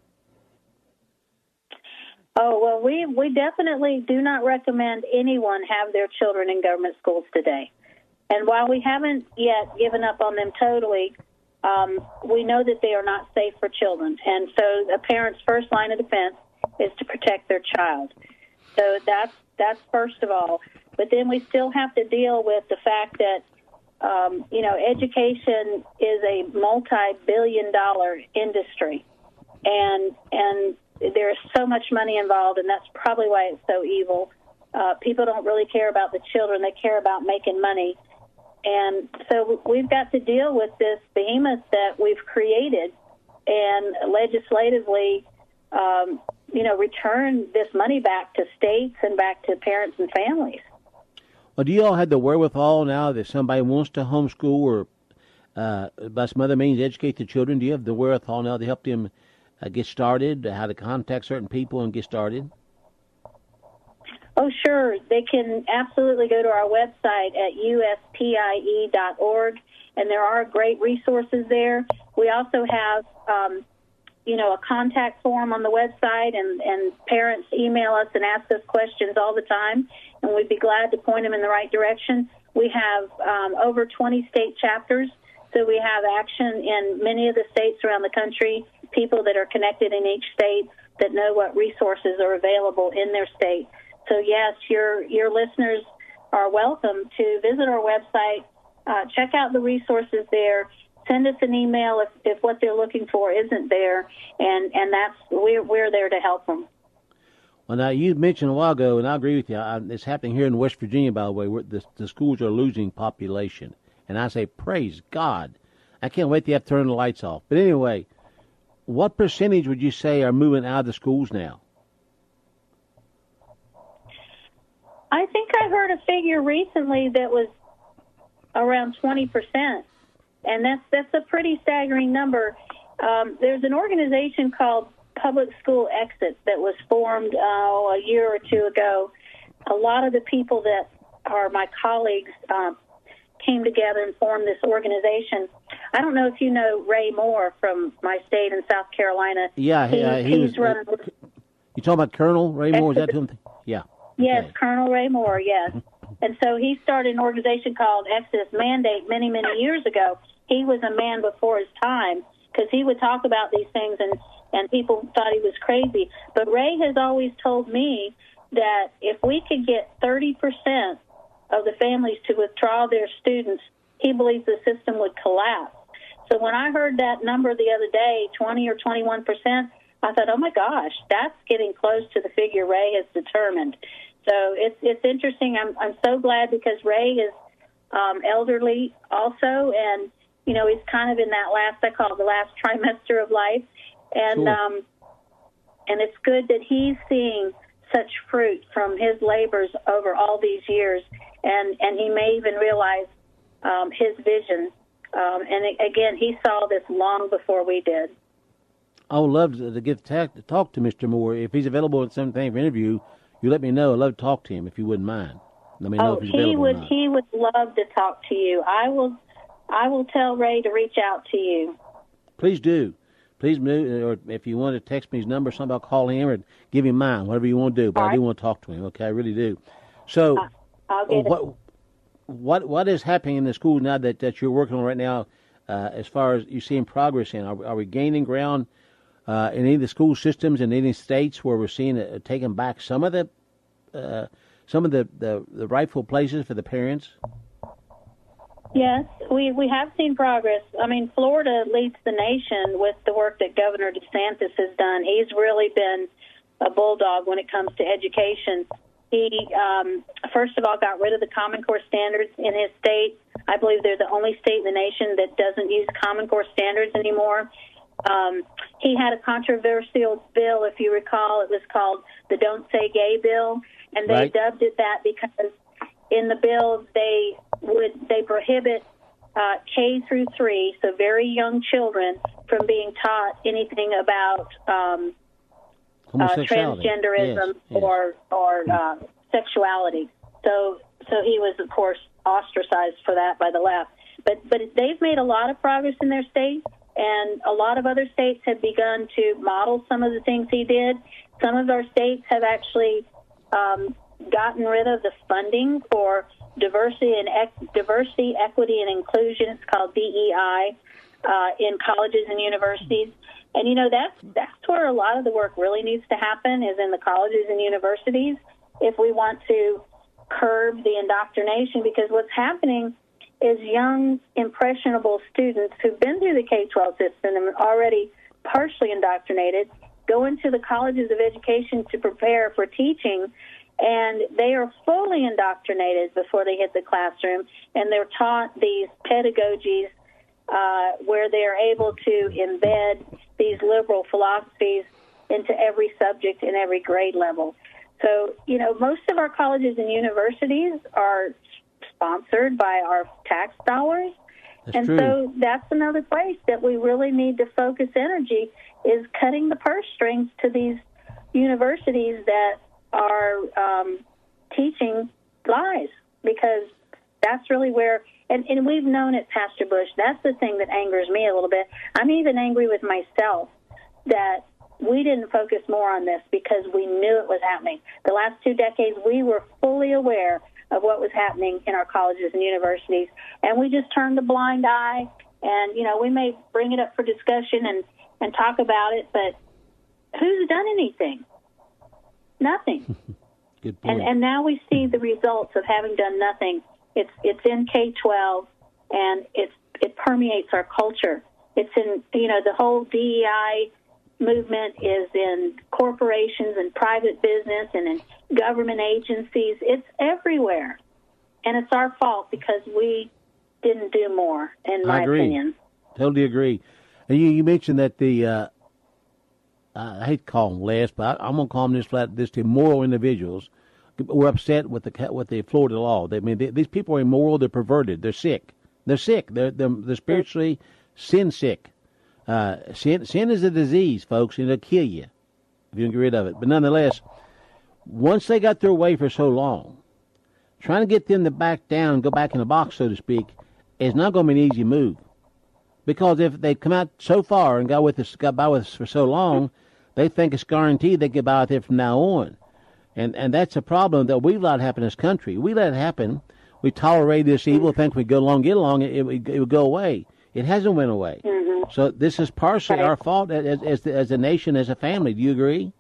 Oh, well, we definitely do not recommend anyone have their children in government schools today. And while we haven't yet given up on them totally, we know that they are not safe for children. And so a parent's first line of defense is to protect their child. So that's first of all. But then we still have to deal with the fact that, education is a multi-billion-dollar industry. And there's so much money involved, and that's probably why it's so evil. People don't really care about the children. They care about making money. And so we've got to deal with this behemoth that we've created and legislatively, return this money back to states and back to parents and families. Well, do you all have the wherewithal now that somebody wants to homeschool or by some other means educate the children? Do you have the wherewithal now to help them get started, how to contact certain people and get started? Oh, sure. They can absolutely go to our website at uspie.org, and there are great resources there. We also have, a contact form on the website, and parents email us and ask us questions all the time, and we'd be glad to point them in the right direction. We have over 20 state chapters, so we have action in many of the states around the country, people that are connected in each state that know what resources are available in their state. So, yes, your listeners are welcome to visit our website, check out the resources there, send us an email if what they're looking for isn't there, and we're there to help them. Well, now, you mentioned a while ago, and I agree with you, it's happening here in West Virginia, by the way, where the schools are losing population. And I say, praise God. I can't wait to have to turn the lights off. But anyway, what percentage would you say are moving out of the schools now? I think I heard a figure recently that was around 20%, and that's a pretty staggering number. There's an organization called Public School Exit that was formed a year or two ago. A lot of the people that are my colleagues came together and formed this organization. I don't know if you know Ray Moore from my state in South Carolina. Yeah, he's running. You talking about Colonel Ray Moore? Is that him? Yeah. Yes, okay. Colonel Ray Moore, yes. And so he started an organization called Exodus Mandate many, many years ago. He was a man before his time because he would talk about these things and people thought he was crazy. But Ray has always told me that if we could get 30% of the families to withdraw their students, he believes the system would collapse. So when I heard that number the other day, 20 or 21%, I thought, oh, my gosh, that's getting close to the figure Ray has determined. So it's interesting. I'm so glad because Ray is elderly also, and, you know, he's kind of in that I call it the last trimester of life. And sure. And it's good that he's seeing such fruit from his labors over all these years, and he may even realize his vision. And again, he saw this long before we did. I would love to talk to Mr. Moore. If he's available at some thing for interview, you let me know. I'd love to talk to him if you wouldn't mind. Let me know if he's available or not. He would love to talk to you. I will tell Ray to reach out to you. Please do. Please, or if you want to text me his number or something, I'll call him or give him mine, whatever you want to do. But I do want to talk to him, okay? I really do. So I'll get it. What is happening in the school now that you're working on right now as far as you seeing progress in? Are we gaining ground in any of the school systems in any states where we're seeing taking back some of the rightful places for the parents? Yes, we have seen progress. I mean, Florida leads the nation with the work that Governor DeSantis has done. He's really been a bulldog when it comes to education. He, first of all, got rid of the Common Core standards in his state. I believe they're the only state in the nation that doesn't use Common Core standards anymore. He had a controversial bill, if you recall. It was called the Don't Say Gay bill, and they dubbed it that because in the bill they prohibit K through 3, so very young children, from being taught anything about transgenderism or sexuality. So he was, of course, ostracized for that by the left. But they've made a lot of progress in their state, and a lot of other states have begun to model some of the things he did. Some of our states have actually gotten rid of the funding for diversity, equity, and inclusion. It's called DEI in colleges and universities. And, you know, that's where a lot of the work really needs to happen, is in the colleges and universities, if we want to curb the indoctrination. Because what's happening is young, impressionable students who've been through the K-12 system and are already partially indoctrinated go into the colleges of education to prepare for teaching, and they are fully indoctrinated before they hit the classroom, and they're taught these pedagogies where they're able to embed these liberal philosophies into every subject and every grade level. So, you know, most of our colleges and universities are sponsored by our tax dollars. That's true. So that's another place that we really need to focus energy, is cutting the purse strings to these universities that are teaching lies, because that's really where, and we've known it, Pastor Bush, that's the thing that angers me a little bit. I'm even angry with myself that we didn't focus more on this, because we knew it was happening. The last 2 decades, we were fully aware of what was happening in our colleges and universities. And we just turned a blind eye. And, we may bring it up for discussion and talk about it, but who's done anything? Nothing. Good point. And now we see the results of having done nothing. It's in K-12, and it permeates our culture. It's in, the whole DEI movement is in corporations and private business and in government agencies. It's everywhere. And it's our fault because we didn't do more, in my opinion. Totally agree. And you mentioned that the, I hate to call them less, but I'm going to call them this immoral individuals were upset with the Florida law. These people are immoral. They're perverted. They're sick. They're spiritually sin sick. Sin is a disease, folks, and it'll kill you if you don't get rid of it. But nonetheless, once they got their way for so long, trying to get them to back down and go back in the box, so to speak, is not going to be an easy move. Because if they come out so far and got by with us for so long, they think it's guaranteed they get by with it from now on. And that's a problem that we've let happen in this country. We let it happen. We tolerate this evil, think we get along, it would go away. It hasn't went away. Mm-hmm. So this is partially our fault as a nation, as a family. Do you agree?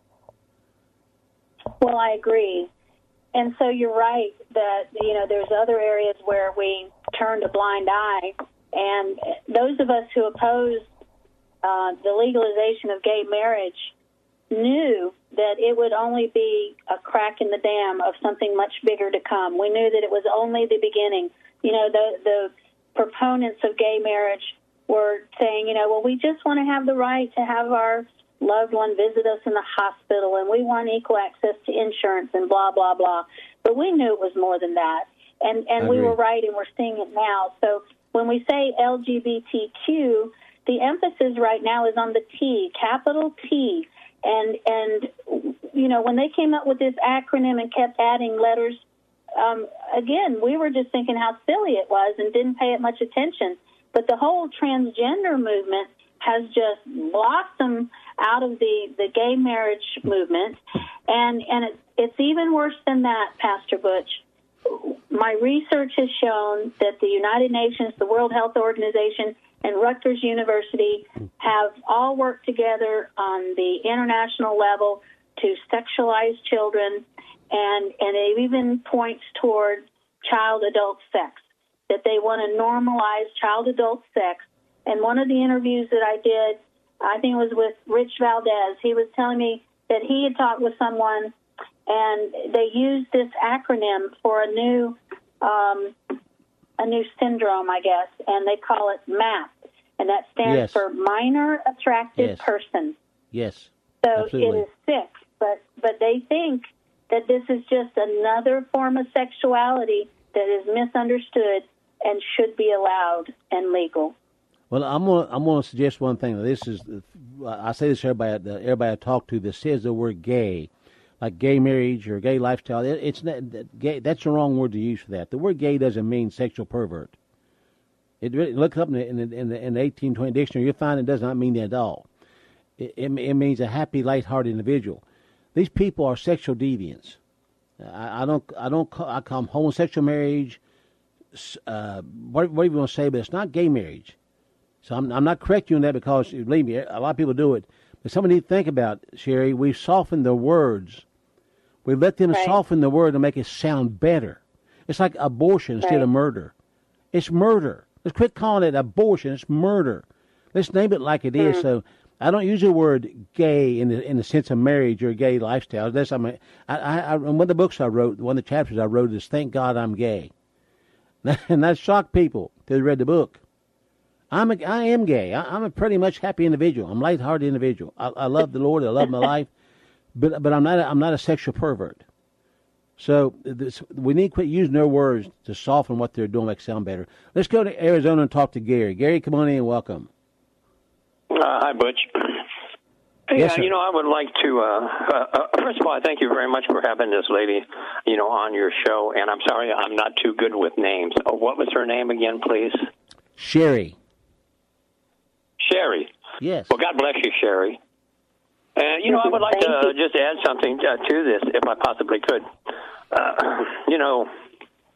Well, I agree. And so you're right that, there's other areas where we turned a blind eye. And those of us who oppose the legalization of gay marriage knew that it would only be a crack in the dam of something much bigger to come. We knew that it was only the beginning. The proponents of gay marriage were saying, well, we just want to have the right to have our loved one visit us in the hospital, and we want equal access to insurance and blah, blah, blah. But we knew it was more than that. And we were right, and we're seeing it now. So when we say LGBTQ, the emphasis right now is on the T, capital T. And when they came up with this acronym and kept adding letters, again, we were just thinking how silly it was and didn't pay it much attention. But the whole transgender movement has just blossomed out of the gay marriage movement. And it's even worse than that, Pastor Butch. My research has shown that the United Nations, the World Health Organization, and Rutgers University have all worked together on the international level to sexualize children, and it even points toward child-adult sex, that they want to normalize child-adult sex. And one of the interviews that I did, I think it was with Rich Valdez, he was telling me that he had talked with someone, and they used this acronym for a new syndrome, I guess, and they call it MAP, and that stands for Minor Attracted Person. Yes. So absolutely. it is sick, but they think that this is just another form of sexuality that is misunderstood and should be allowed and legal. Well, I'm gonna suggest one thing. This is, I say this to everybody I talk to that says the word gay, like gay marriage or gay lifestyle. It's not gay. That's the wrong word to use for that. The word gay doesn't mean sexual pervert. Look up in the 1820 dictionary, you'll find it does not mean that at all. It means a happy, lighthearted individual. These people are sexual deviants. I call them homosexual marriage. What you want to say, but it's not gay marriage. So I'm not correcting you on that because, believe me, a lot of people do it. But somebody need to think about, Sherry, we've softened the words. We let them soften the word to make it sound better. It's like abortion instead of murder. It's murder. Let's quit calling it abortion. It's murder. Let's name it like it is. So I don't use the word gay in the sense of marriage or gay lifestyle. That's one of the books I wrote, one of the chapters I wrote is "Thank God I'm Gay," and that shocked people till they read the book. I am gay. I'm a pretty much happy individual. I'm a lighthearted individual. I love the Lord. I love my life, but I'm not a sexual pervert. So we need to quit using their words to soften what they're doing, make it sound better. Let's go to Arizona and talk to Gary. Gary, come on in and welcome. Hi, Butch. Yes, sir. I would like to, first of all, I thank you very much for having this lady, on your show. And I'm sorry I'm not too good with names. Oh, what was her name again, please? Sherry. Sherry. Yes. Well, God bless you, Sherry. And, I would like to just add something to this, if I possibly could.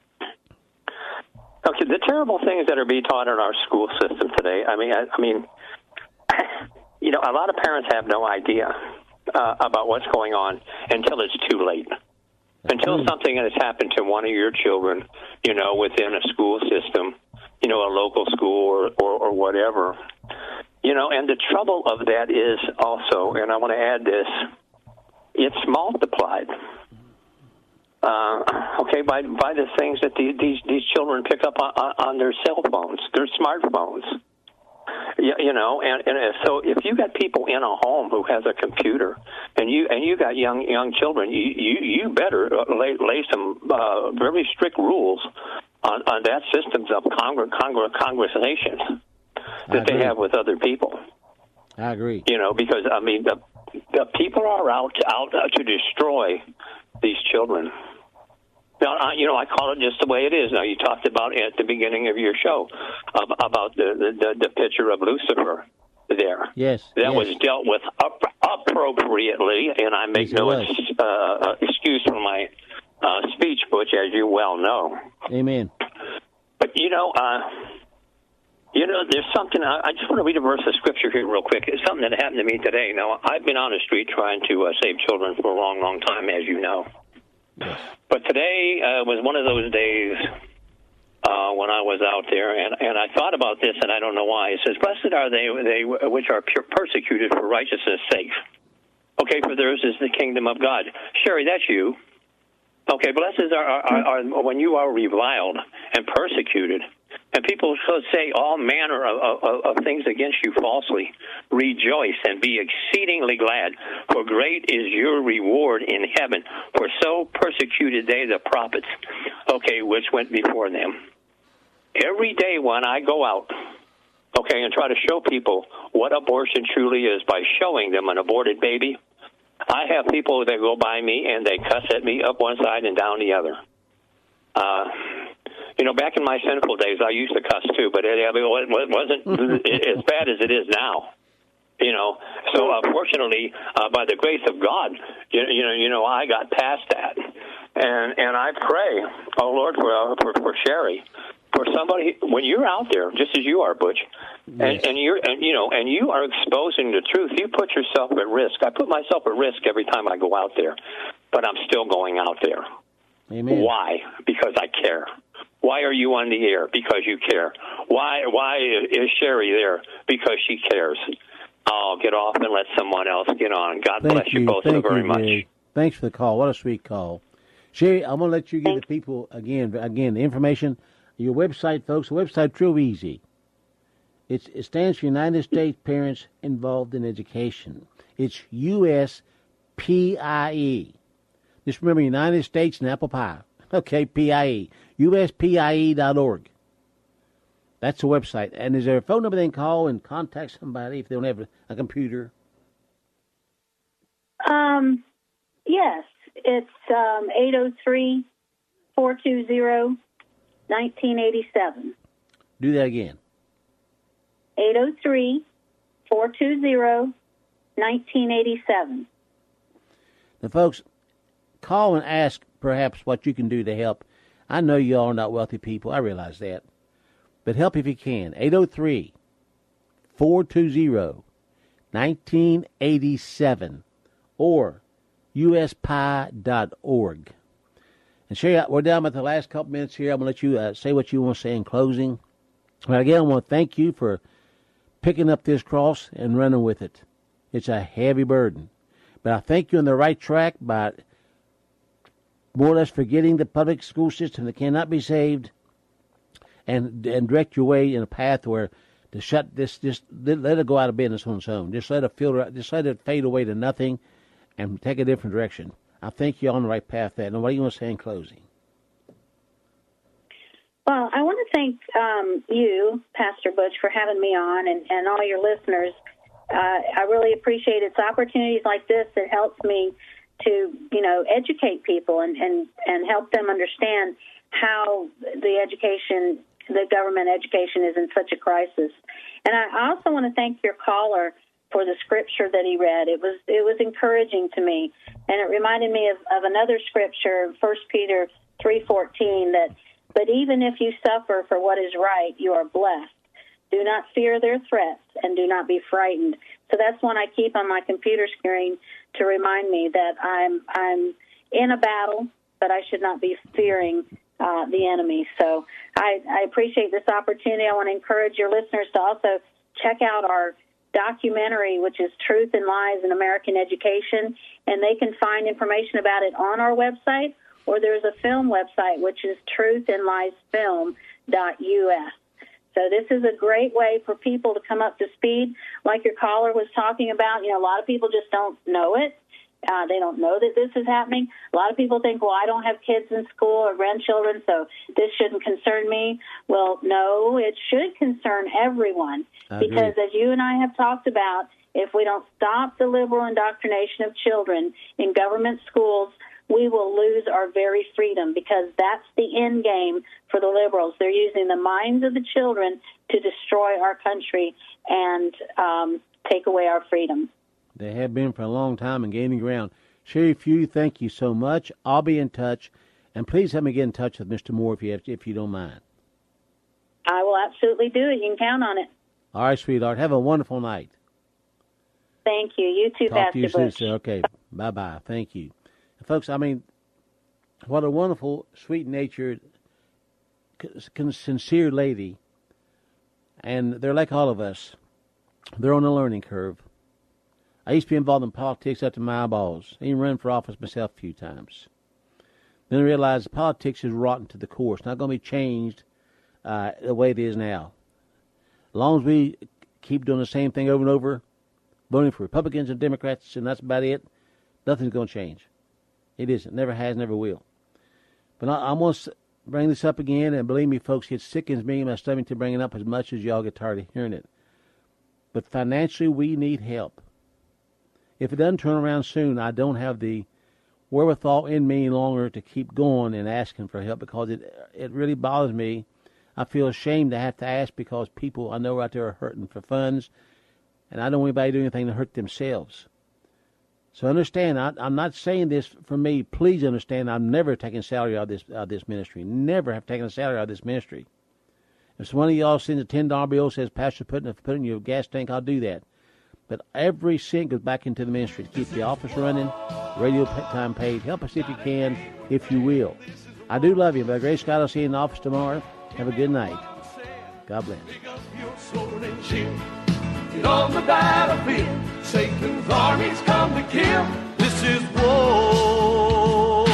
Okay, the terrible things that are being taught in our school system today. I mean, you know, a lot of parents have no idea about what's going on until it's too late. Until something has happened to one of your children, you know, within a school system, you know, a local school or whatever. You know, and the trouble of that is also, and I want to add this, it's multiplied. Okay, by the things that these children pick up on their cell phones, their smartphones. You know, and so if you got people in a home who has a computer, and you got young children, you better lay some very strict rules on that systems of conversations that they have with other people. I agree. You know, because I mean, the people are out to destroy these children. Now, you know, I call it just the way it is. Now, you talked about at the beginning of your show about the picture of Lucifer there. Yes. That was dealt with appropriately, and I make no excuse for my speech, Butch, as you well know. Amen. But, you know, there's something, I just want to read a verse of Scripture here real quick. It's something that happened to me today. Now, I've been on the street trying to save children for a long, long time, as you know. Yes. But today was one of those days when I was out there, and I thought about this, and I don't know why. It says, "Blessed are they which are persecuted for righteousness' sake." Okay, for theirs is the kingdom of God. Sherry, that's you. Okay, blessed are when you are reviled and persecuted, and people say all manner of things against you falsely. Rejoice and be exceedingly glad, for great is your reward in heaven. For so persecuted they the prophets, okay, which went before them. Every day when I go out, okay, and try to show people what abortion truly is by showing them an aborted baby, I have people that go by me and they cuss at me up one side and down the other. You know, back in my sinful days, I used to cuss too, but it wasn't as bad as it is now. You know, so fortunately, by the grace of God, you know, I got past that, and I pray, oh Lord, for Sherry, for somebody when you're out there, just as you are, Butch, and you are exposing the truth. You put yourself at risk. I put myself at risk every time I go out there, but I'm still going out there. Amen. Why? Because I care. Why are you on the air? Because you care. Why is Sherry there? Because she cares. I'll get off and let someone else get on. God bless you both so very much. Gary. Thanks for the call. What a sweet call. Sherry, I'm going to let you give the people, again, the information. Your website, folks, the website's real easy. It stands for United States Parents Involved in Education. It's USPIE. Just remember United States and apple pie. Okay, PIE. USPIE.org. That's the website. And is there a phone number they can call and contact somebody if they don't have a computer? Yes. It's 803-420-1987. Do that again. 803-420-1987. Now, folks, call and ask perhaps what you can do to help. I know you all are not wealthy people. I realize that. But help if you can. 803-420-1987 or USPI.org. And Sherry, we're down at the last couple minutes here. I'm going to let you say what you want to say in closing. But again, I want to thank you for picking up this cross and running with it. It's a heavy burden. But I think you're on the right track by more or less forgetting the public school system that cannot be saved and direct your way in a path where to shut this, just let it go out of business on its own. Just let it fade away to nothing and take a different direction. I think you're on the right path there. Now, what do you want to say in closing? Well, I want to thank you, Pastor Butch, for having me on and all your listeners. I really appreciate it's opportunities like this that helps me to, educate people and help them understand how the government education is in such a crisis. And I also want to thank your caller for the scripture that he read. It was encouraging to me, and it reminded me of another scripture, 1 Peter 3:14, But even if you suffer for what is right, you are blessed. Do not fear their threats, and do not be frightened. So that's one I keep on my computer screen to remind me that I'm in a battle, but I should not be fearing the enemy. So I appreciate this opportunity. I want to encourage your listeners to also check out our documentary, which is Truth and Lies in American Education, and they can find information about it on our website, or there's a film website, which is truthandliesfilm.us. So this is a great way for people to come up to speed. Like your caller was talking about, a lot of people just don't know it. They don't know that this is happening. A lot of people think, well, I don't have kids in school or grandchildren, so this shouldn't concern me. Well, no, it should concern everyone. Because as you and I have talked about, if we don't stop the liberal indoctrination of children in government schools, we will lose our very freedom, because that's the end game for the liberals. They're using the minds of the children to destroy our country and take away our freedom. They have been for a long time and gaining ground. Sherry Few, thank you so much. I'll be in touch. And please help me get in touch with Mr. Moore if you don't mind. I will absolutely do it. You can count on it. All right, sweetheart. Have a wonderful night. Thank you. You too, Talk Pastor to you Bush. soon. Okay. Bye-bye. Thank you. And folks, what a wonderful, sweet-natured, sincere lady. And they're like all of us. They're on a learning curve. I used to be involved in politics up to my eyeballs. I even ran for office myself a few times. Then I realized politics is rotten to the core. It's not going to be changed the way it is now. As long as we keep doing the same thing over and over, voting for Republicans and Democrats, and that's about it, nothing's going to change. It isn't. Never has, never will. But I want to bring this up again, and believe me, folks, it sickens me in my stomach to bring it up as much as y'all get tired of hearing it. But financially, we need help. If it doesn't turn around soon, I don't have the wherewithal in me any longer to keep going and asking for help, because it really bothers me. I feel ashamed to have to ask, because people I know out there are hurting for funds, and I don't want anybody to do anything to hurt themselves. So understand, I'm not saying this for me. Please understand, I've never taken salary out of this ministry. Never have taken a salary out of this ministry. If one of y'all sends a $10 bill, says, Pastor, put it in your gas tank, I'll do that. But every cent goes back into the ministry to keep the office running, radio time paid. Help us if you can, if you will. I do love you. By grace, God, I'll see you in the office tomorrow. Have a good night. God bless. Get on the battlefield. Satan's armies come to kill. This is war.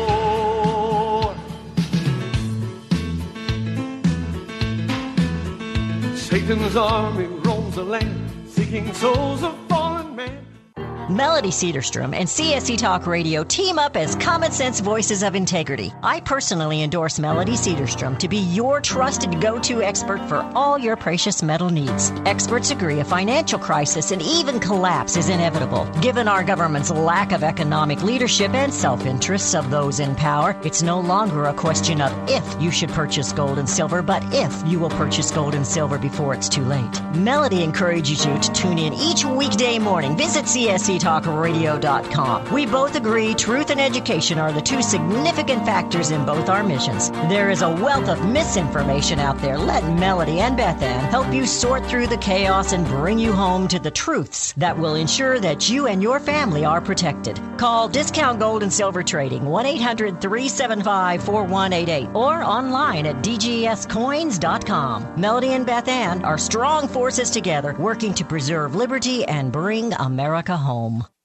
Satan's army roams the land, seeking souls of fallen men. Melody Cedarstrom and CSC Talk Radio team up as common sense voices of integrity. I personally endorse Melody Cedarstrom to be your trusted go-to expert for all your precious metal needs. Experts agree a financial crisis and even collapse is inevitable. Given our government's lack of economic leadership and self-interests of those in power, it's no longer a question of if you should purchase gold and silver, but if you will purchase gold and silver before it's too late. Melody encourages you to tune in each weekday morning. Visit CSCTalkRadio.com. We both agree truth and education are the two significant factors in both our missions. There is a wealth of misinformation out there. Let Melody and Beth Ann help you sort through the chaos and bring you home to the truths that will ensure that you and your family are protected. Call Discount Gold and Silver Trading 1-800-375-4188 or online at dgscoins.com. Melody and Beth Ann are strong forces together working to preserve liberty and bring America home.